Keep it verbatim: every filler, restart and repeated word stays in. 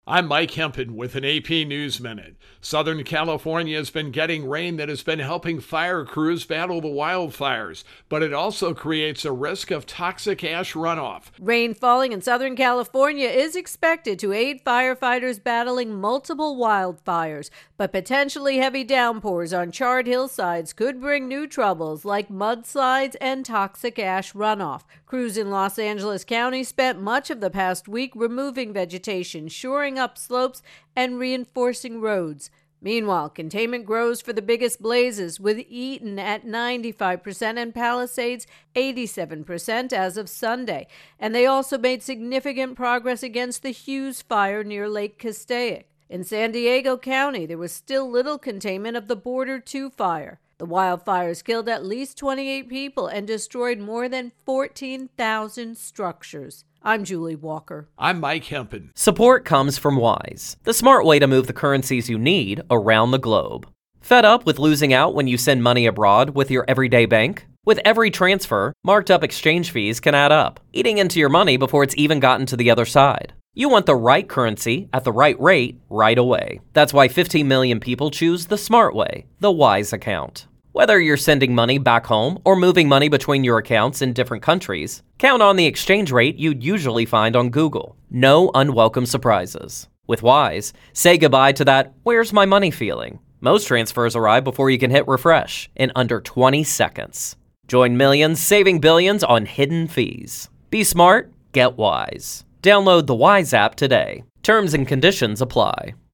I'm Mike Hempen with an A P News Minute. Southern California has been getting rain that has been helping fire crews battle the wildfires, but it also creates a risk of toxic ash runoff. Rain falling in Southern California is expected to aid firefighters battling multiple wildfires, but potentially heavy downpours on charred hillsides could bring new troubles like mudslides and toxic ash runoff. Crews in Los Angeles County spent much of the past week removing vegetation, shoring up slopes, and reinforcing roads. Meanwhile, containment grows for the biggest blazes, with Eaton at ninety-five percent and Palisades eighty-seven percent as of Sunday. And they also made significant progress against the Hughes fire near Lake Castaic. In San Diego County, there was still little containment of the Border two fire. The wildfires killed at least twenty-eight people and destroyed more than fourteen thousand structures. I'm Julie Walker. I'm Mike Hempen. Support comes from Wise, the smart way to move the currencies you need around the globe. Fed up with losing out when you send money abroad with your everyday bank? With every transfer, marked up exchange fees can add up, eating into your money before it's even gotten to the other side. You want the right currency at the right rate right away. That's why fifteen million people choose the smart way, the Wise account. Whether you're sending money back home or moving money between your accounts in different countries, count on the exchange rate you'd usually find on Google. No unwelcome surprises. With Wise, say goodbye to that "where's my money" feeling. Most transfers arrive before you can hit refresh in under twenty seconds. Join millions saving billions on hidden fees. Be smart, get Wise. Download the Wise app today. Terms and conditions apply.